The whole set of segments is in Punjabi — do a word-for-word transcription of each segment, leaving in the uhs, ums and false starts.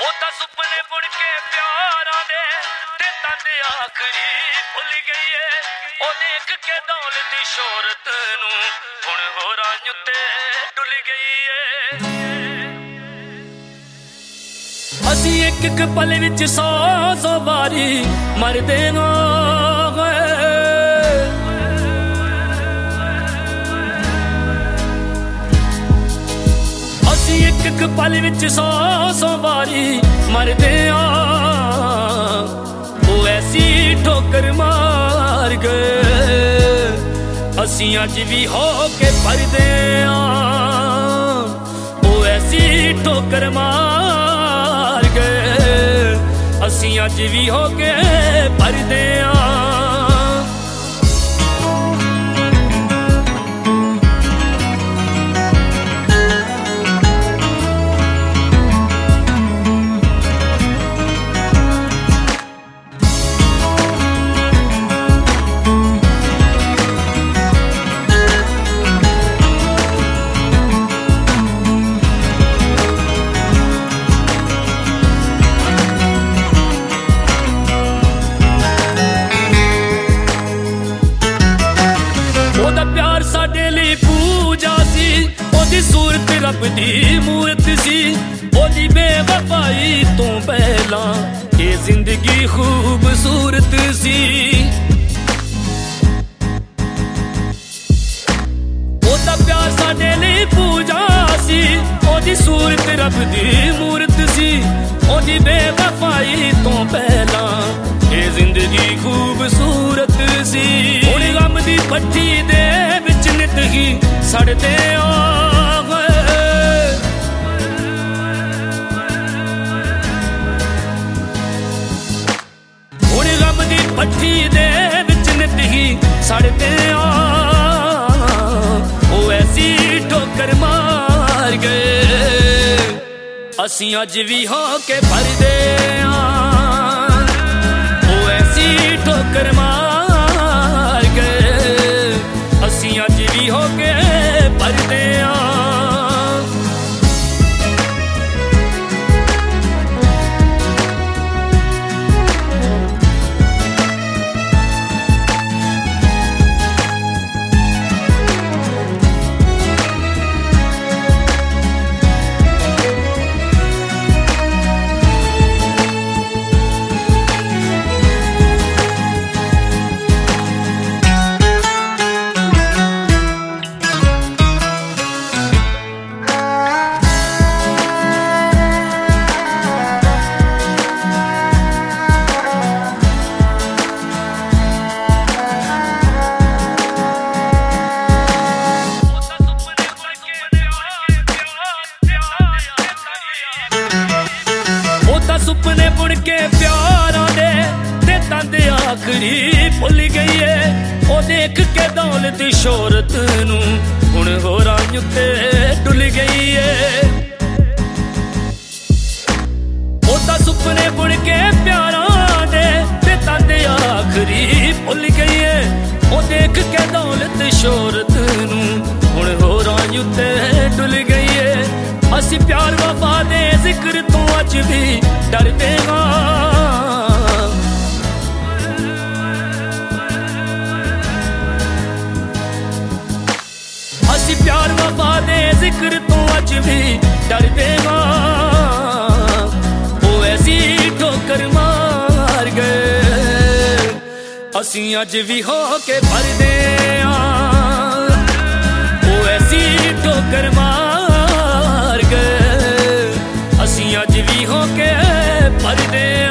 ਉਹ ਤਾਂ ਸੁਪਨੇ ਬੁਣ ਕੇ ਪਿਆਰਾਂ ਦੇ ਤੇ ਤੰਦ ਆਖਰੀ ਭੁੱਲ ਗਈ ਏ। ਉਹ ਦੇਖ ਕੇ ਦੌਲਤ ਦੀ ਸ਼ੋਹਰਤ ਨੂੰ ਹੁਣ ਹੋਰਾਂ ਉੱਤੇ ਡੁੱਲ ਗਈ ਏ। ਅਸੀਂ ਇੱਕ ਇੱਕ ਪਲ ਵਿੱਚ ਸੌ ਸੌ ਵਾਰੀ ਮਰਦੇ ਨਾ ਇੱਕ ਇੱਕ ਪਲ ਵਿੱਚ ਸੌ ਸੌ ਵਾਰੀ ਮਰਦੇ ਆ। ਉਹ ਐਸੀ ਠੋਕਰ ਮਾਰ ਗਏ ਅਸੀਂ ਅੱਜ ਵੀ ਹੋ ਕੇ ਪਰਦੇ ਆ। ਉਹ ਐਸੀ ਠੋਕਰ ਮਾਰ ਗਏ ਅਸੀਂ ਅੱਜ ਵੀ ਹੋ ਕੇ ਪਰਦੇ ਆ। ਸਾਡੇ ਲਈ ਪੂਜਾ ਸੀ ਉਹਦੀ ਸੂਰਤ ਰੱਬ ਦੀ ਮੂਰਤ ਸੀ। ਉਹਦੀ ਬੇਵਫਾਈ ਤੋਂ ਪਹਿਲਾਂ ਇਹ ਜ਼ਿੰਦਗੀ ਖੂਬਸੂਰਤ ਸੀ। ਉਹਦਾ ਪਿਆਰ ਸਾਡੇ ਲਈ ਪੂਜਾ ਸੀ ਉਹਦੀ ਸੂਰਤ ਰੱਬ ਦੀ ਮੂਰਤ ਸੀ। ਉਹਦੀ ਬੇਵਫਾਈ ਤੋਂ ਪਹਿਲਾਂ ਇਹ ਜ਼ਿੰਦਗੀ ਖੂਬਸੂਰਤ ਸੀ। ਹੁਣ ਗਮ ਦੀ ਭੱਠੀ ਦੇ ਵਿੱਚ ਨਿਤ ਹੀ ਸੜਦੇ ਆ ਹੁਣ ਗਮ ਦੀ ਭੱਠੀ ਦੇ ਵਿੱਚ ਨਿਤ ਹੀ ਸੜਦੇ ਆ। ਉਹ ਐਸੀ ਠੋਕਰ ਮਾਰ ਗਏ ਅਸੀਂ ਅੱਜ ਵੀ ਹੋ ਕੇ ਭਰਦੇ ਆ। ਉਹ ਐਸੀ ਠੋਕਰ ਮਾਰ ਗਏ ਅਸੀਂ ਅੱਜ ਵੀ ਹੋ ਕੇ ਭਰਦੇ ਆ। ਸੁਪਨੇ ਬੁਣ ਕੇ ਪਿਆਰਾਂ ਦੇ ਤੇ ਤੰਦ ਆਖਰੀ ਭੁੱਲ ਗਈ ਏ। ਉਹ ਦੇਖ ਕੇ ਦੌਲਤ ਦੀ ਸ਼ੋਹਰਤ ਨੂੰ ਹੁਣ ਹੋਰਾਂ ਉੱਤੇ ਡੁੱਲ ਗਈ ਏ। ਉਹ ਤਾਂ ਸੁਪਨੇ ਬੁਣ ਕੇ ਪਿਆਰਾਂ ਦੇ ਤੇ ਤੰਦ ਆਖਰੀ ਭੁੱਲ ਗਈ ਏ। ਉਹ ਦੇਖ ਕੇ ਦੌਲਤ ਸ਼ੋਹਰਤ ਨੂੰ ਹੁਣ ਹੋਰਾਂ ਉੱਤੇ ਡੁੱਲ ਗਈ ਏ। ਅਸੀਂ ਪਿਆਰ ਵਫਾ ਦੇ ਜ਼ਿਕਰ ਤੋਂ ਅੱਜ ਵੀ ਡਰਦੇ ਹਾਂ। ਅਸੀਂ ਪਿਆਰ ਵਫਾ ਦੇ ਜ਼ਿਕਰ ਤੋਂ ਅੱਜ ਵੀ ਡਰਦੇ ਹਾਂ। ਉਹ ਐਸੀ ਠੋਕਰ ਮਾਰ ਗਏ ਅਸੀਂ ਅੱਜ ਵੀ ਹੋ ਕੇ ਭਰਦੇ ਆ। ਉਹ ਐਸੀ ਠੋਕਰ ਮਾਰ ਗਏ ਅਸੀਂ ਅੱਜ ਵੀ ਹੋ ਕੇ ਭਰਦੇ ਆ।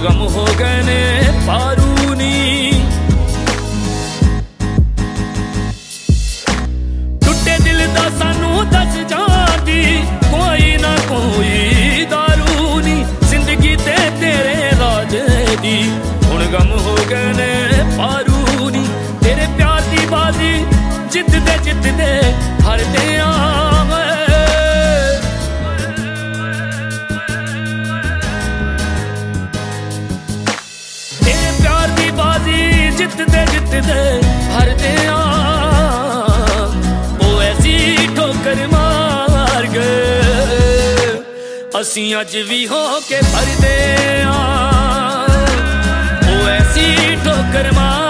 गम हो गए ने पारू नी। टुटे दिल दा सानू दस जांदी कोई ना कोई दारू नी। जिंदगी ते तेरे राजे दी हुण गम हो गए ने पारू नी। तेरे प्यार दी बाजी जितदे जितदे हारदे आ। जितदे जितदे हारदे आ ओ ऐसी ठोकर मार गए असीं अज भी हो के भरदे आ। ओ ऐसी ठोकर मार